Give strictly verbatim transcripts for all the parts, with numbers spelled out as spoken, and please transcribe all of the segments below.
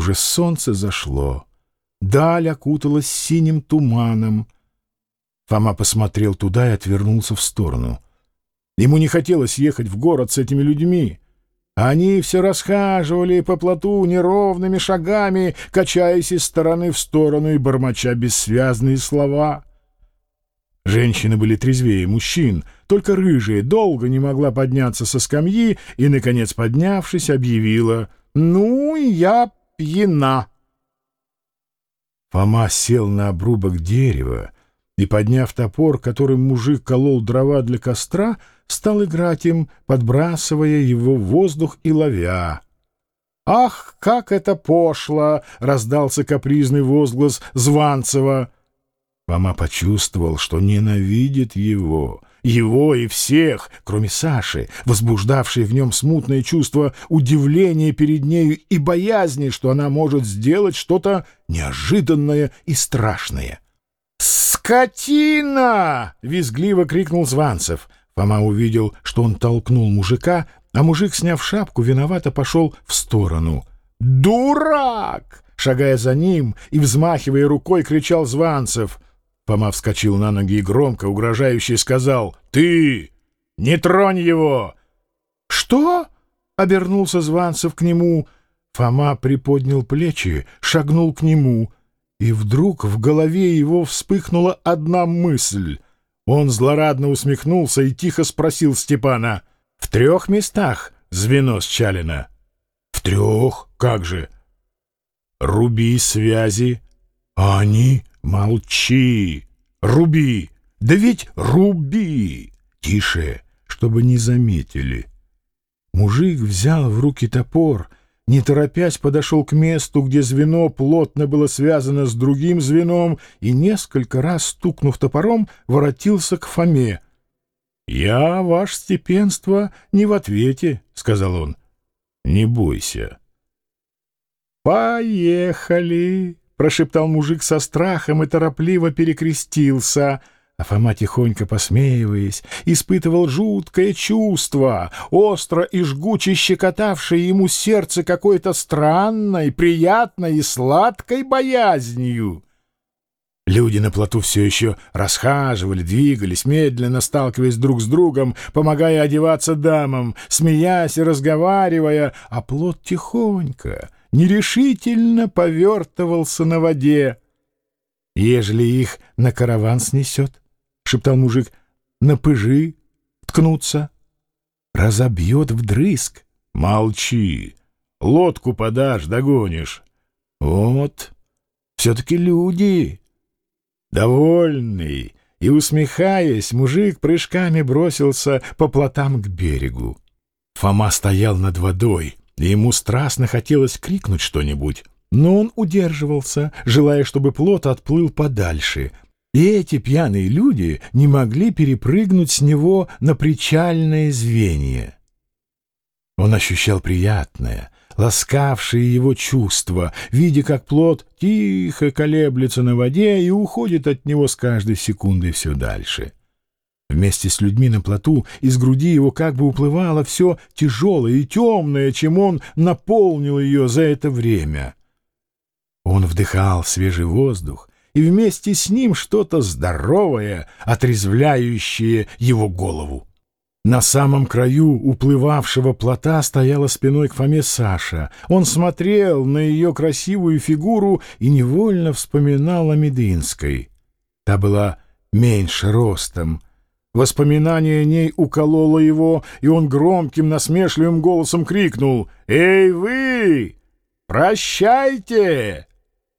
Уже солнце зашло, даль окуталась синим туманом. Фома посмотрел туда и отвернулся в сторону. Ему не хотелось ехать в город с этими людьми. Они все расхаживали по плоту неровными шагами, качаясь из стороны в сторону и бормоча бессвязные слова. Женщины были трезвее мужчин, только рыжая долго не могла подняться со скамьи и, наконец, поднявшись, объявила: «Ну, я пьяна». Фома сел на обрубок дерева и, подняв топор, которым мужик колол дрова для костра, стал играть им, подбрасывая его в воздух и ловя. «Ах, как это пошло!» — раздался капризный возглас Званцева. Фома почувствовал, что ненавидит его, его и всех, кроме Саши, возбуждавшей в нем смутное чувство удивления перед нею и боязни, что она может сделать что-то неожиданное и страшное. «Скотина!» — визгливо крикнул Званцев. Фома увидел, что он толкнул мужика, а мужик, сняв шапку, виновато пошел в сторону. «Дурак!» — шагая за ним и взмахивая рукой, кричал Званцев. Фома вскочил на ноги и громко, угрожающе сказал: «Ты! Не тронь его!» «Что?» — обернулся Званцев к нему. Фома приподнял плечи, шагнул к нему, и вдруг в голове его вспыхнула одна мысль. Он злорадно усмехнулся и тихо спросил Степана: «В трех местах звено счалено?» «В трех? Как же?» «Руби связи». «А они?» «Молчи! Руби! Да ведь руби! Тише, чтобы не заметили». Мужик взял в руки топор, не торопясь подошел к месту, где звено плотно было связано с другим звеном, и, несколько раз стукнув топором, воротился к Фоме. «Я, ваше степенство, не в ответе», — сказал он. «Не бойся». «Поехали!» — прошептал мужик со страхом и торопливо перекрестился. А Фома, тихонько посмеиваясь, испытывал жуткое чувство, остро и жгуче щекотавшее ему сердце какой-то странной, приятной и сладкой боязнью. Люди на плоту все еще расхаживали, двигались, медленно сталкиваясь друг с другом, помогая одеваться дамам, смеясь и разговаривая, а плот тихонько, нерешительно повертывался на воде. «Ежели их на караван снесет, — шептал мужик, — на пыжи ткнутся, разобьет вдрызг». «Молчи! Лодку подашь, догонишь». «Вот, все-таки люди». Довольный и усмехаясь, мужик прыжками бросился по плотам к берегу. Фома стоял над водой, и ему страстно хотелось крикнуть что-нибудь, но он удерживался, желая, чтобы плот отплыл подальше, и эти пьяные люди не могли перепрыгнуть с него на причальное звенье. Он ощущал приятное, ласкавшее его чувство, видя, как плот тихо колеблется на воде и уходит от него с каждой секундой все дальше. Вместе с людьми на плоту из груди его как бы уплывало все тяжелое и темное, чем он наполнил ее за это время. Он вдыхал свежий воздух, и вместе с ним что-то здоровое, отрезвляющее его голову. На самом краю уплывавшего плота стояла спиной к Фоме Саша. Он смотрел на ее красивую фигуру и невольно вспоминал о Медынской. Та была меньше ростом. Воспоминание о ней укололо его, и он громким насмешливым голосом крикнул: «Эй вы! Прощайте!»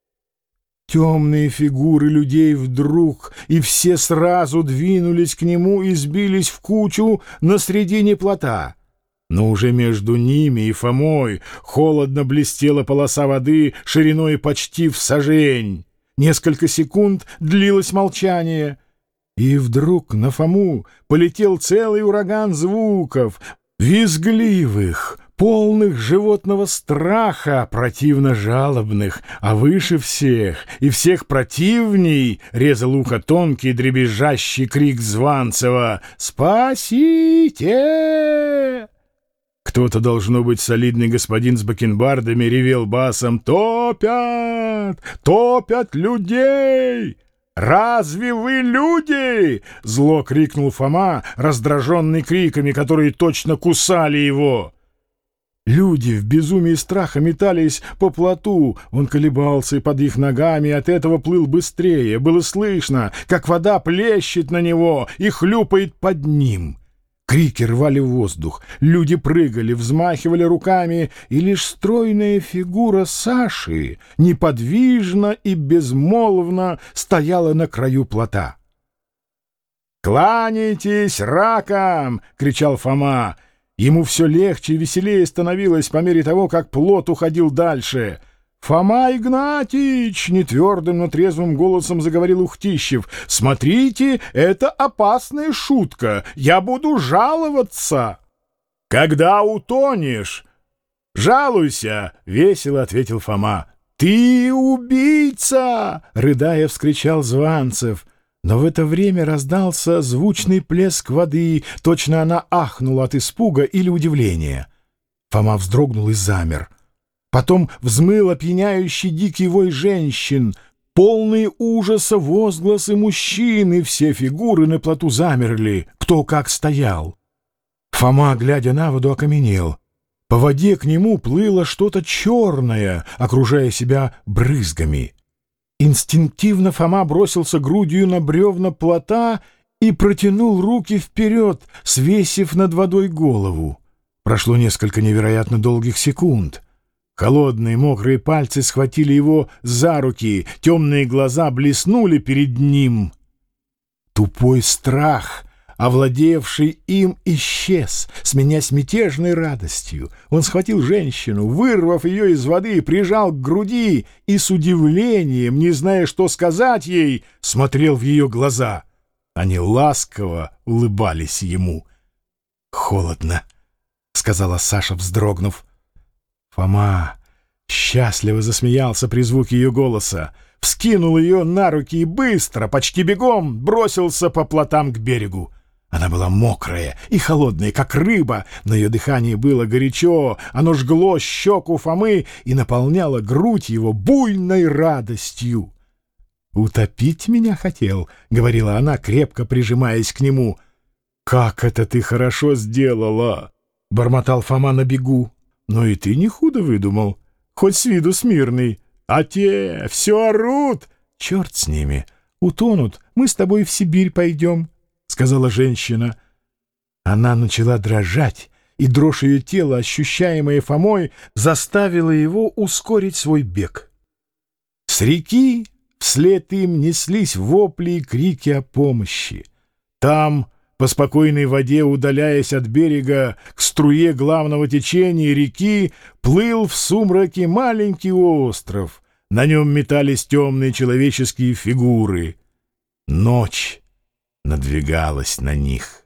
Темные фигуры людей вдруг, и все сразу двинулись к нему и сбились в кучу на средине плота. Но уже между ними и Фомой холодно блестела полоса воды шириной почти в сажень. Несколько секунд длилось молчание, и вдруг на Фому полетел целый ураган звуков, визгливых, полных животного страха, противно жалобных, а выше всех и всех противней резал ухо тонкий дребезжащий крик Званцева: «Спасите!» Кто-то, должно быть, солидный господин с бакенбардами, ревел басом: «Топят! Топят людей! Разве вы люди?» — зло крикнул Фома, раздраженный криками, которые точно кусали его. Люди в безумии страха метались по плоту. Он колебался и под их ногами, и от этого плыл быстрее. Было слышно, как вода плещет на него и хлюпает под ним. Крики рвали воздух, люди прыгали, взмахивали руками, и лишь стройная фигура Саши неподвижно и безмолвно стояла на краю плота. «Кланяйтесь ракам!» — кричал Фома. Ему все легче и веселее становилось по мере того, как плот уходил дальше. «Фома Игнатьич!» — нетвердым, но трезвым голосом заговорил Ухтищев. «Смотрите, это опасная шутка. Я буду жаловаться». «Когда утонешь, жалуйся!» — весело ответил Фома. «Ты убийца!» — рыдая вскричал Званцев. Но в это время раздался звучный плеск воды, точно она ахнула от испуга или удивления. Фома вздрогнул и замер. Потом взмыл опьяняющий дикий вой женщин, полные ужаса возгласы мужчин, и все фигуры на плоту замерли, кто как стоял. Фома, глядя на воду, окаменел. По воде к нему плыло что-то черное, окружая себя брызгами. Инстинктивно Фома бросился грудью на бревна плота и протянул руки вперед, свесив над водой голову. Прошло несколько невероятно долгих секунд. Холодные мокрые пальцы схватили его за руки, темные глаза блеснули перед ним. Тупой страх, овладевший им, исчез, сменясь мятежной радостью. Он схватил женщину, вырвав ее из воды, прижал к груди и с удивлением, не зная, что сказать ей, смотрел в ее глаза. Они ласково улыбались ему. «Холодно», — сказала Саша, вздрогнув. Фома счастливо засмеялся при звуке ее голоса, вскинул ее на руки и быстро, почти бегом, бросился по плотам к берегу. Она была мокрая и холодная, как рыба, но ее дыхание было горячо, оно жгло щеку Фомы и наполняло грудь его буйной радостью. «Утопить меня хотел?» — говорила она, крепко прижимаясь к нему. «Как это ты хорошо сделала!» — бормотал Фома на бегу. «Но и ты не худо выдумал, хоть с виду смирный. А те все орут!» «Черт с ними! Утонут, мы с тобой в Сибирь пойдем», — сказала женщина. Она начала дрожать, и дрожь ее тела, ощущаемая Фомой, заставила его ускорить свой бег. С реки вслед им неслись вопли и крики о помощи. Там, по спокойной воде, удаляясь от берега к струе главного течения реки, плыл в сумраке маленький остров. На нем метались темные человеческие фигуры. Ночь надвигалась на них.